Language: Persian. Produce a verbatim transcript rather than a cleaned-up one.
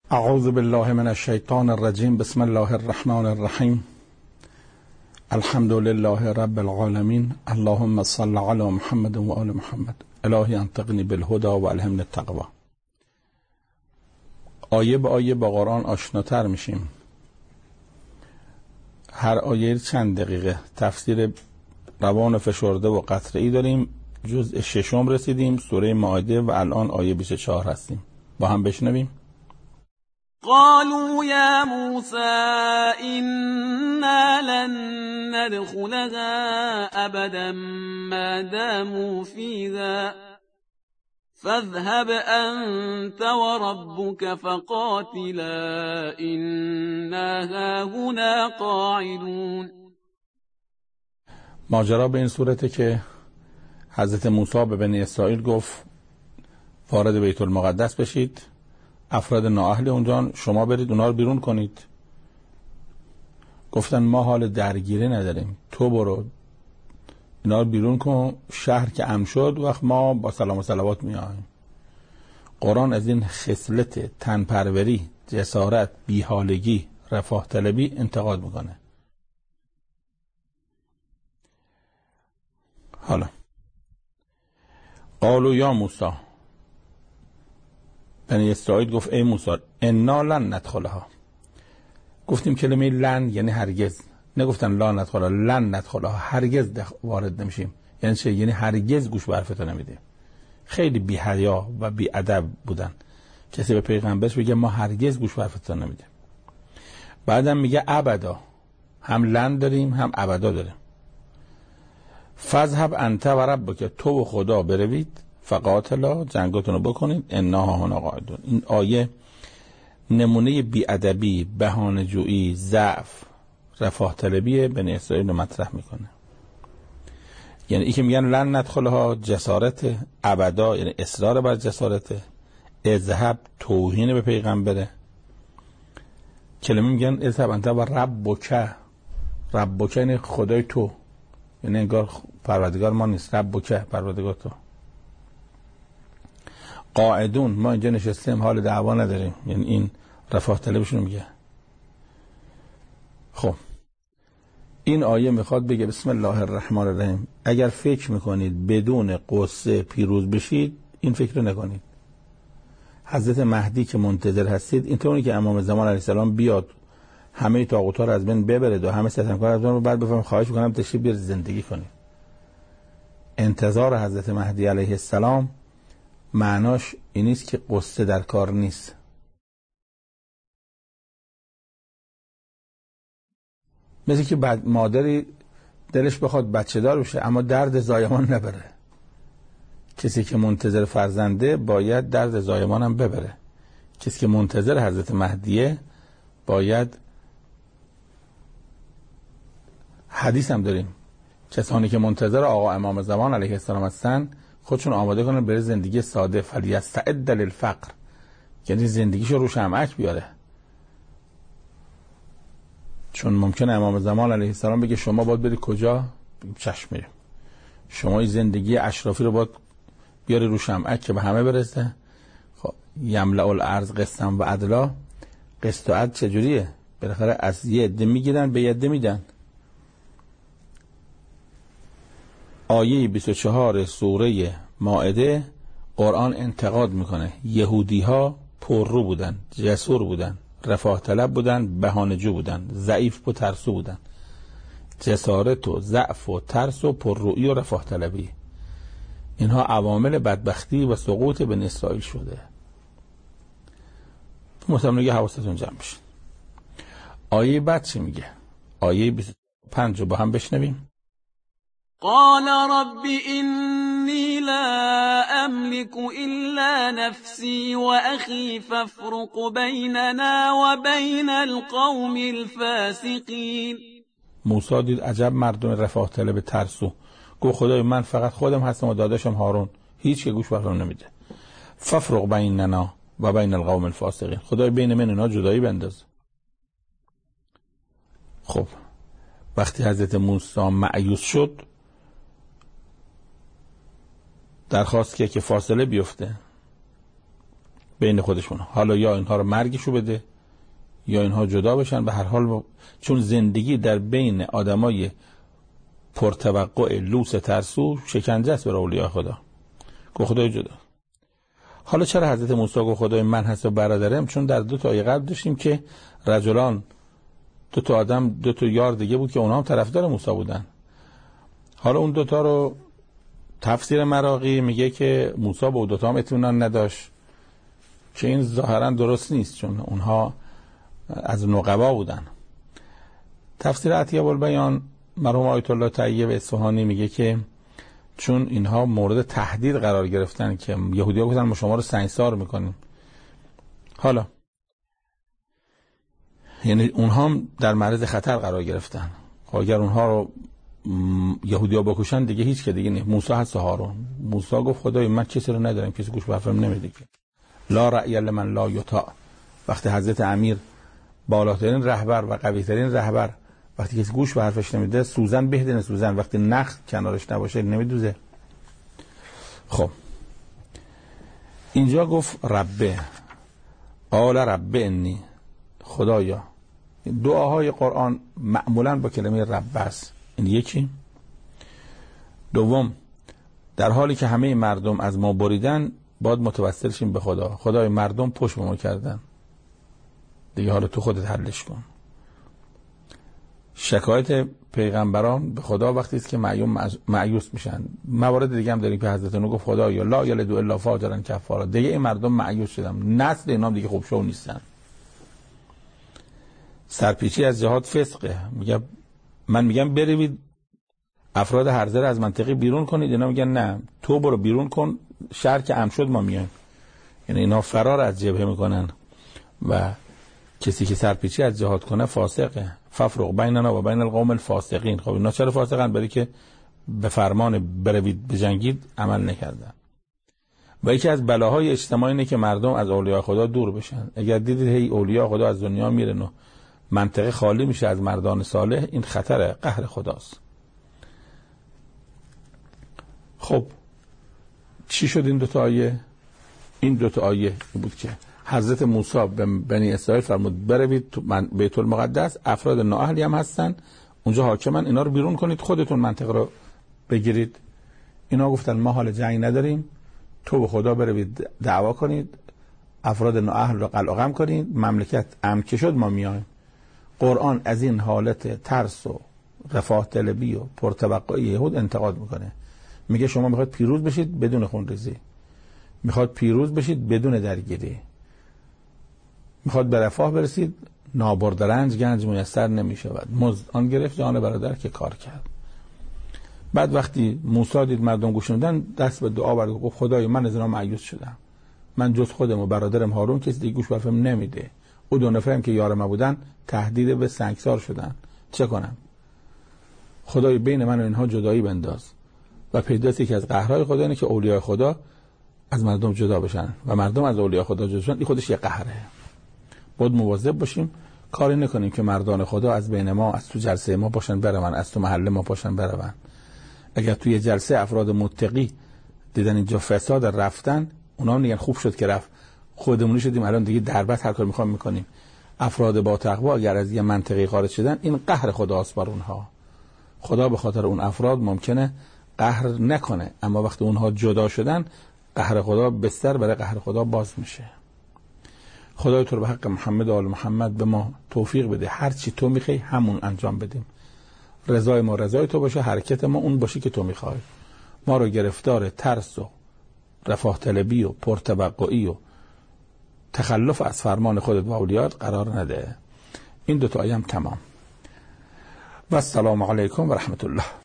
اعوذ بالله من الشیطان الرجیم. بسم الله الرحمن الرحیم. الحمد لله رب العالمین. اللهم صل علی محمد و آل محمد. الهی انطقنی بالهدى و الهمنی التقوی. آیه به آیه با قرآن آشناتر میشیم. هر آیه چند دقیقه تفسیر روان فشرده و قطعی داریم. جزء ششم رسیدیم، سوره مائده، و الان آیه بیست و چهار هستیم. با هم بشنویم. قالوا يا موسى إنا لن ندخلها أبدا ما داموا فيها فاذهب أنت وربك فقاتلا إنا هاهنا قاعدون. ماجرا به این صورته که حضرت موسی به بنی اسرائیل گفت وارد بیت المقدس بشید، افراد نااهل اونجا شما برید اونا رو بیرون کنید. گفتن ما حال درگیری نداریم، تو برو اینا رو بیرون کن، شهر که امن شد وقت ما با سلام و صلوات میایم. قرآن از این خصلت تنپروری، جسارت، بیحالگی، رفاه طلبی انتقاد میکنه. حالا قالوا یا موسی، بنی اسرائیل گفت ای موسی انا لن ندخلها. گفتیم کلمه لن یعنی هرگز، نگفتن لا ندخلها، لن ندخلها، هرگز وارد نمیشیم. یعنی چه؟ یعنی هرگز گوش به حرفتو نمیدیم. خیلی بی حیا و بی ادب بودن کسی به پیغمبرش بگه ما هرگز گوش به حرفتو نمیدیم. بعدم میگه ابدا، هم لن داریم هم ابدا داریم. فذهب انت و ربک، تو و خدا بروید، فقاتلا، جنگتون رو بکنید، انا هاهنا قاعدون. این آیه نمونه بی‌ادبی، بهانه‌جویی، ضعف، رفاه طلبی بنی اسرائیل رو مطرح میکنه. یعنی ای که میگن لن ندخلها جسارت، ابدا یعنی اصرار بر جسارت، اذهب توهین به پیغمبره. کلمه میگن اذهب انت و ربک، ربک یعنی خدای تو، یعنی انگار پروردگار ما نیست، ربک پروردگار تو. قاعدون، ما اینجا نشستیم حال دعوا نداریم، یعنی این رفاه طلبشون میگه. خب این آیه میخواد بگه بسم الله الرحمن الرحیم، اگر فکر میکنید بدون قصه پیروز بشید این فکر رو نکنید. حضرت مهدی که منتظر هستید اینطوری که امام زمان علیه السلام بیاد همه طاغوت‌ها رو از بین ببرید و همه ستمکار از بین رو، بعد بفهم خواهش میکنم تشریف بیارید زندگی کنید. انتظار حضرت مهدی علیه السلام معناش این نیست که قصه در کار نیست. مثل که بعد مادری دلش بخواد بچه دار بشه اما درد زایمان نبره. کسی که منتظر فرزنده باید درد زایمان هم ببره. کسی که منتظر حضرت مهدیه باید، حدیث هم داریم، کسانی که منتظر آقا امام زمان علیه السلام هستن خودشون آماده کنن برای زندگی ساده، فلیستعد للفقر، یعنی زندگیشو رو شمعک بیاره. چون ممکنه امام زمان علیه السلام بگه شما باید بری کجا؟ چشم میریم. شما این زندگی اشرافی رو باید بیاری رو شمعک که به همه برسه. خب یملأ الارض قسطا و عدلا، قسط و عدل چجوریه؟ بالاخره از یه عده میگیرن به یه عده میدن. آیه بیست و چهار سوره مائده قرآن انتقاد میکنه. یهودی ها پررو بودن، جسور بودن، رفاه طلب بودن، بهانه‌جو بودن، ضعیف و ترسو بودن. جسارت و ضعف و ترس و پررویی و رفاه طلبی، اینها عوامل بدبختی و سقوط بنی اسرائیل شده. متمنی حواستون جمع بشه. آیه بعد چی میگه؟ آیه بیست و پنج رو با هم بشنویم. قال رب إني لا أملك إلا نفسي وأخي فافرق بيننا وبين القوم الفاسقين. موسی دید عجب مردم رفاه طلب ترسو، گفت خدای من فقط خودم هستم و داداشم هارون، هیچ که گوش بهمون نمیده. فافرق بیننا و بین القوم الفاسقین، خدای بین من اینا جدایی بنداز. خب وقتی حضرت موسی مایوس شد درخواست که که فاصله بیفته. بین خودشون. حالا یا اینها رو مرگشو بده یا اینها جدا بشن. به هر حال با... چون زندگی در بین آدمای پرتوقع لوس ترسو شکنجه است برای اولیاء خدا. گفت خدای جدا. حالا چرا حضرت موسی گفت خدای من هست و برادرم؟ چون در دو تا آیه قبل داشتیم که رجلان، دو تا آدم، دو تا یار دیگه بود که اونها هم طرفدار موسی بودن. حالا اون دو تا رو تفسیر مراغی میگه که موسی به اون دو تا هم اطمینان نداشت که این ظاهرا درست نیست، چون اونها از نقبا بودن. تفسیر عطیه البیان مرحوم آیت الله طیب اصفهانی میگه که چون اینها مورد تهدید قرار گرفتن که یهودی‌ها گفتن ما شما رو سنگسار میکنیم. حالا یعنی اونها هم در معرض خطر قرار گرفتن. اگر اونها رو یهودی‌ها بکشن دیگه هیچ که دیگه نیست. موسی هست و هارون. موسی گفت خدای من کسی رو ندارم، کسی گوش به حرفم نمیده که لا رأی لمن لا یطاع. وقتی حضرت امیر بالاترین رهبر و قوی‌ترین رهبر وقتی کسی گوش به حرفش نمیده، سوزن بهدن سوزن، وقتی نخ کنارش نباشه نمیدوزه. خب اینجا گفت ربه، قال ربه انی، خدایا. دعاهای قرآن معمولا با کلمه رب است. این یکی. دوم، در حالی که همه مردم از ما بریدن باید متوسل شیم به خدا. خدای مردم پشت به ما کردن دیگه، حالا تو خودت حلش کن. شکایت پیغمبران به خدا وقتی است که مایوس میشن. موارد دیگه هم داریم که حضرت نوح گفت خدایا لا یلدوا الا فاجرا کفارا. دیگه این مردم مایوس شدن، نسل اینا دیگه خوب شو نیستن. سرپیچی از جهاد فسقه. میگه من میگم بروید افراد هرزه رو از منطقه بیرون کنید، اینا میگن نه تو برو بیرون کن، شهر که امن شد ما میایم. یعنی اینا فرار از جبهه میکنن و کسی که سرپیچی از جهاد کنه فاسقه. ففرق بیننا و بین القوم الفاسقین. خب اینا چرا فاسقن؟ برای که به فرمان بروید بجنگید عمل نکردن. و یکی از بلاهای اجتماعی اینه که مردم از اولیاء خدا دور بشن. اگر دیدید هی اولیاء خدا از دنیا میرن و منطقه خالی میشه از مردان صالح، این خطر قهر خداست. خب چی شد این دو تا آیه؟ این دو تا آیه بود که حضرت موسی به بنی اسرائیل فرمود بروید تو بیت المقدس، افراد نااهلی هم هستن اونجا حاکمن، اینا رو بیرون کنید، خودتون منطقه رو بگیرید. اینا گفتن ما حال جنگ نداریم، تو به خدا بروید دعوا کنید، افراد نااهل رو قلقم کنید، مملکت امن که شد ما میایم. قرآن از این حالت ترس و رفاه طلبی و پرتوقعی یهود انتقاد میکنه. میگه شما میخواد پیروز بشید بدون خونریزی، میخواد پیروز بشید بدون درگیری، میخواد به رفاه برسید، نابرد رنج گنج میسر نمیشود، مزد آن گرفت جان برادر که کار کرد. بعد وقتی موسی دید مردم گوش ندن، دست به دعا برد، گفت خدای من از اینا مایوس شدم، من جز خودم و برادرم هارون کسی دیگه گوش به حرفم نمیده. او دو نفرم که یار ما بودن تهدید به سنگسار شدن، چه کنم؟ خدای بین من و اینها جدایی بنداز. و پیداست که از قهرهای خدا اینه که اولیاء خدا از مردم جدا بشن و مردم از اولیاء خدا جدا بشن. این خودش یه قهره. باید مواظب باشیم کاری نکنیم که مردان خدا از بین ما، از تو جلسه ما باشن برون، از تو محله ما باشن برون. اگر توی جلسه افراد متقی دیدن اینجا فساد رفتن، اونا میگن خوب شد که رفت، خودمونی شدیم الان دیگه دربت هر کار میخوام میکنیم. افراد با تقوا اگر از یه منطقه خارج شدن، این قهر خداست بر اونها. خدا به خاطر اون افراد ممکنه قهر نکنه، اما وقتی اونها جدا شدن قهر خدا بستر برای قهر خدا باز میشه. خدای تو رو به حق محمد و آل محمد به ما توفیق بده، هر چی تو میخوای همون انجام بدیم. رضای ما رضای تو باشه، حرکت ما اون باشه که تو میخوای. ما رو گرفتار ترس و رفاه طلبی و پرتوقعی و تخلف از فرمان خودت و اولیات قرار نده. این دو تا آیه هم تمام. و السلام علیکم و رحمت الله.